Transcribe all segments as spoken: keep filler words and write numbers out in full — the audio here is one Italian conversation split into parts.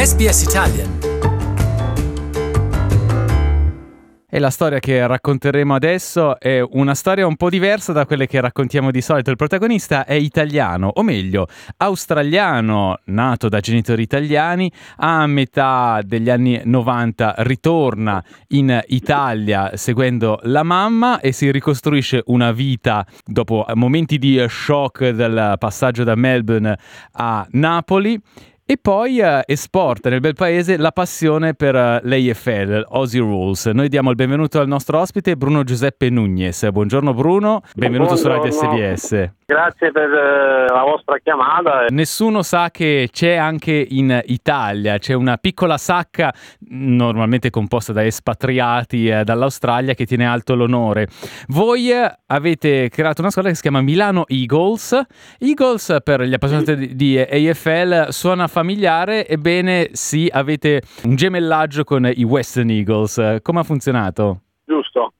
S B S Italian. E la storia che racconteremo adesso è una storia un po' diversa da quelle che raccontiamo di solito. Il protagonista è italiano, o meglio, australiano, nato da genitori italiani, a metà degli anni novanta ritorna in Italia seguendo la mamma e si ricostruisce una vita dopo momenti di shock del passaggio da Melbourne a Napoli. E poi uh, esporta nel bel paese la passione per uh, l'A F L, Aussie Rules. Noi diamo il benvenuto al nostro ospite Bruno Giuseppe Nugnes. Buongiorno Bruno, benvenuto su Radio S B S. Grazie per uh, la vostra chiamata. Nessuno sa che c'è anche in Italia, c'è una piccola sacca normalmente composta da espatriati eh, dall'Australia che tiene alto l'onore. Voi eh, avete creato una squadra che si chiama Milano Eagles. Eagles, per gli appassionati di, di A F L, suona familiare, ebbene sì, avete un gemellaggio con i Western Eagles. Come ha funzionato? Giusto.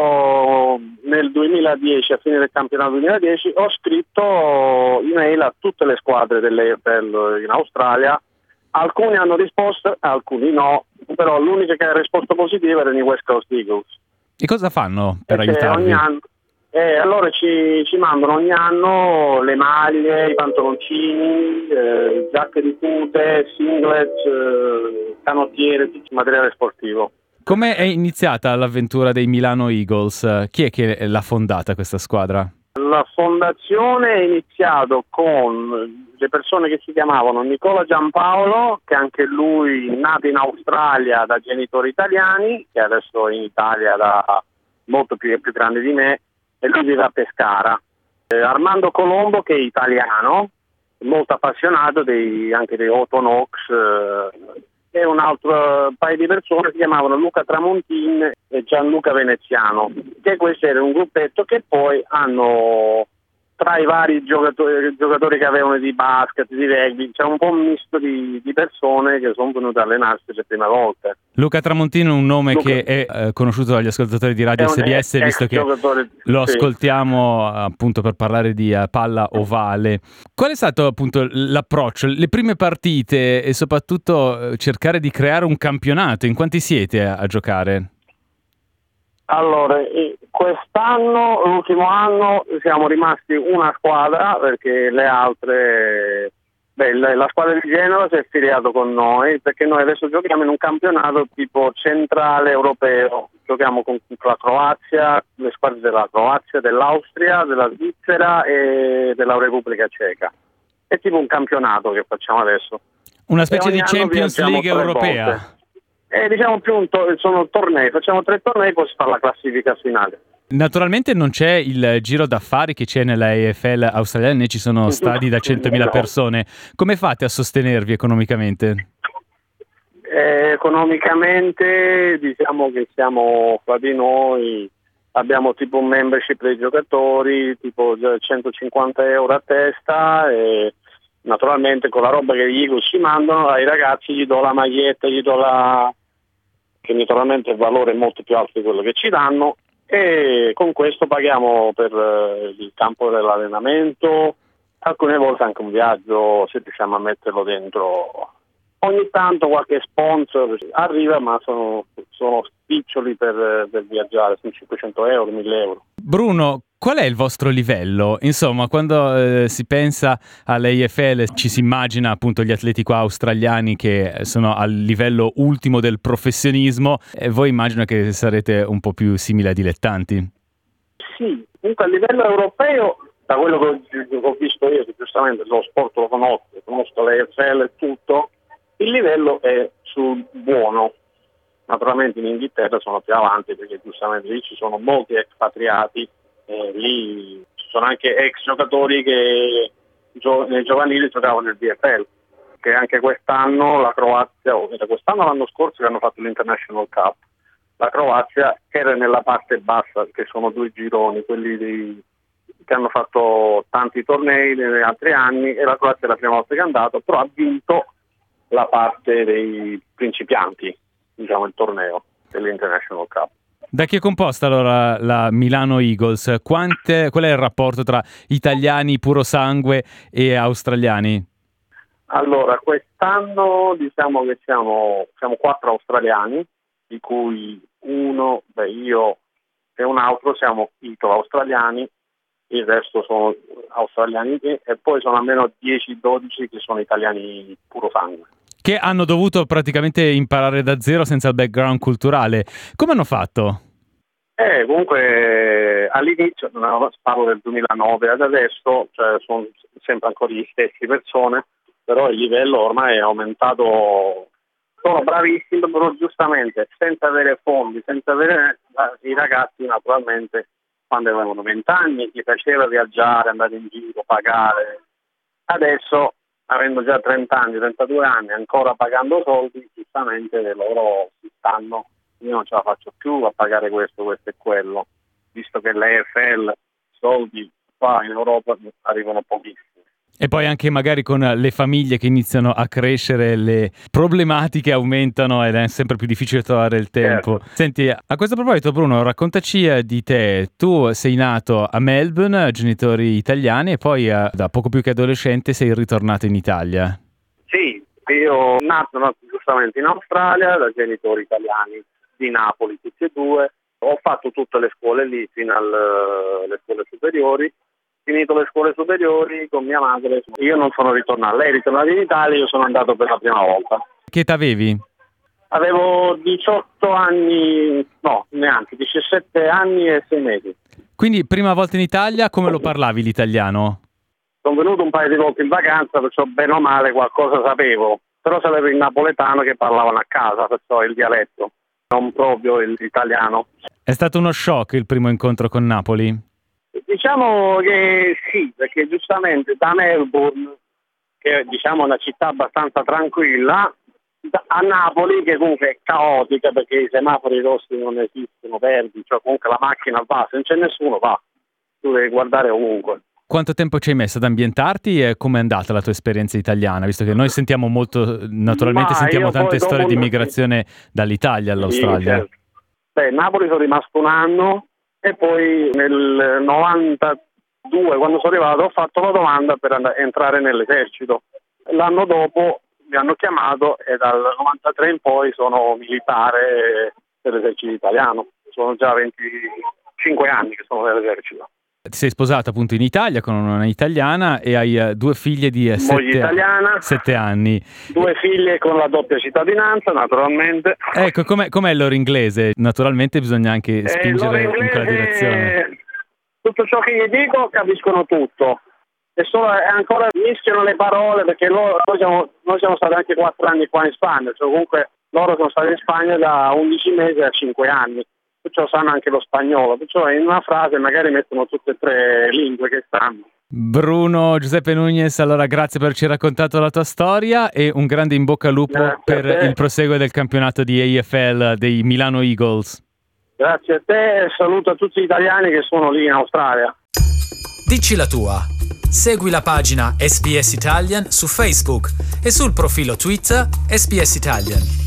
Io nel duemiladieci, a fine del campionato duemiladieci, ho scritto email a tutte le squadre dell'A F L in Australia. Alcuni hanno risposto, alcuni no, però l'unica che ha risposto positiva erano i West Coast Eagles. E cosa fanno per Perché aiutarvi? Ogni anno, eh, allora ci, ci mandano ogni anno le maglie, i pantaloncini, eh, giacche di tute, singlet, eh, canottiere, tutto il materiale sportivo. Come è iniziata l'avventura dei Milano Eagles? Chi è che l'ha fondata questa squadra? La fondazione è iniziato con le persone che si chiamavano Nicola Giampaolo, che anche lui nato in Australia da genitori italiani, che adesso è in Italia da molto più, più grande di me, e lui vive a Pescara. Eh, Armando Colombo, che è italiano, molto appassionato dei, anche dei Houghton Hawks, eh, e un altro paio di persone si chiamavano Luca Tramontin e Gianluca Veneziano, che questo era un gruppetto che poi hanno, tra i vari giocatori, giocatori che avevano di basket, di rugby, c'è un po' un misto di, di persone che sono venute a allenarsi le prime volte. Luca Tramontino è un nome Luca, che è eh, conosciuto dagli ascoltatori di Radio un S B S, ex visto che giocatore, lo sì. ascoltiamo appunto per parlare di uh, palla ovale. Qual è stato appunto l'approccio, le prime partite e soprattutto eh, cercare di creare un campionato? In quanti siete a, a giocare? Allora, quest'anno, l'ultimo anno, siamo rimasti una squadra perché le altre, beh, la squadra di Genova si è affiliato con noi perché noi adesso giochiamo in un campionato tipo centrale europeo, giochiamo con la Croazia, le squadre della Croazia, dell'Austria, della Svizzera e della Repubblica Ceca. È tipo un campionato che facciamo adesso. Una specie di Champions League europea. Volte. Eh, diciamo più un to- sono tornei, facciamo tre tornei, poi si fa la classifica finale. Naturalmente non c'è il giro d'affari che c'è nella A F L australiana, né ci sono stadi da centomila persone. Come fate a sostenervi economicamente? Eh, economicamente diciamo che siamo fra di noi, abbiamo tipo un membership dei giocatori, tipo centocinquanta euro a testa e naturalmente con la roba che gli Eagles ci mandano ai ragazzi gli do la maglietta, gli do la... che naturalmente il valore è molto più alto di quello che ci danno e con questo paghiamo per eh, il campo dell'allenamento, alcune volte anche un viaggio se riusciamo a metterlo dentro. Ogni tanto qualche sponsor arriva ma sono, sono spiccioli per, per viaggiare, sono cinquecento euro, mille euro. Bruno, qual è il vostro livello? Insomma, quando eh, si pensa all'A F L ci si immagina appunto gli atleti qua australiani che sono al livello ultimo del professionismo e voi immagino che sarete un po' più simili a dilettanti. Sì, comunque a livello europeo, da quello che ho visto io, che giustamente lo sport lo conosco, conosco l'A F L e tutto, il livello è sul buono. Naturalmente in Inghilterra sono più avanti perché giustamente lì ci sono molti espatriati, eh, lì ci sono anche ex giocatori che gio- nei giovanili giocavano nel D F L, che anche quest'anno la Croazia, o era quest'anno o l'anno scorso che hanno fatto l'International Cup, la Croazia era nella parte bassa, che sono due gironi, quelli dei, che hanno fatto tanti tornei negli altri anni e la Croazia è la prima volta che è andato, però ha vinto la parte dei principianti, diciamo il torneo dell'International Cup. Da chi è composta allora la Milano Eagles? Quante, qual è il rapporto tra italiani puro sangue e australiani? Allora, quest'anno diciamo che siamo, siamo quattro australiani, di cui uno, beh, io e un altro siamo italo-australiani, il resto sono australiani e poi sono almeno dieci dodici che sono italiani puro sangue. Che hanno dovuto praticamente imparare da zero senza il background culturale. Come hanno fatto? Eh, comunque all'inizio, parlo del duemilanove, ad adesso cioè, sono sempre ancora gli stessi persone, però il livello ormai è aumentato. Sono bravissimi, però giustamente senza avere fondi, senza avere i ragazzi naturalmente quando avevano venti anni gli piaceva viaggiare, andare in giro, pagare. Adesso, avendo già trenta anni, trentadue anni, ancora pagando soldi, giustamente loro si stanno, io non ce la faccio più a pagare questo, questo e quello, visto che l'E F L, soldi qua in Europa arrivano pochissimi. E poi anche magari con le famiglie che iniziano a crescere, le problematiche aumentano ed è sempre più difficile trovare il tempo. Certo. Senti, a questo proposito Bruno, raccontaci di te. Tu sei nato a Melbourne, genitori italiani, e poi da poco più che adolescente sei ritornato in Italia. Sì, io nato, nato giustamente in Australia, da genitori italiani di Napoli, tutti e due. Ho fatto tutte le scuole lì fino alle scuole superiori. Finito le scuole superiori con mia madre, io non sono ritornato, lei è ritornata in Italia, io sono andato per la prima volta. Che età avevi? Avevo diciotto anni, no, neanche, diciassette anni e sei mesi. Quindi prima volta in Italia, come lo parlavi l'italiano? Sono venuto un paio di volte in vacanza, perciò bene o male qualcosa sapevo, però sapevo il napoletano che parlavano a casa, perciò il dialetto, non proprio l'italiano. È stato uno shock il primo incontro con Napoli? Diciamo che sì, perché giustamente da Melbourne, che è diciamo una città abbastanza tranquilla, a Napoli, che comunque è caotica perché i semafori rossi non esistono, verdi, cioè comunque la macchina va, se non c'è nessuno va, tu devi guardare ovunque. Quanto tempo ci hai messo ad ambientarti e com'è andata la tua esperienza italiana? Visto che noi sentiamo molto, naturalmente Ma sentiamo tante storie di un... migrazione dall'Italia all'Australia. Sì, certo. Beh, Napoli sono rimasto un anno e poi nel novantadue, quando sono arrivato, ho fatto la domanda per and- entrare nell'esercito. L'anno dopo mi hanno chiamato e dal novantatré in poi sono militare dell'esercito italiano. Sono già venticinque anni che sono nell'esercito. Ti sei sposato appunto in Italia con una italiana e hai uh, due figlie di uh, sette, italiana, sette anni. Due figlie con la doppia cittadinanza, naturalmente. Ecco, com'è, com'è il loro inglese? Naturalmente bisogna anche spingere inglese, in quella direzione. Tutto ciò che gli dico capiscono tutto. E solo ancora mischiano le parole perché loro, noi, siamo, noi siamo stati anche quattro anni qua in Spagna, cioè comunque loro sono stati in Spagna da undici mesi a cinque anni. Perciò sanno anche lo spagnolo, perciò in una frase magari mettono tutte e tre lingue che sanno. Bruno Giuseppe Nunez, allora grazie per averci raccontato la tua storia e un grande in bocca al lupo grazie per il proseguo del campionato di A F L dei Milano Eagles. Grazie a te e saluto a tutti gli italiani che sono lì in Australia. Dici la tua. Segui la pagina S B S Italian su Facebook e sul profilo Twitter S B S Italian.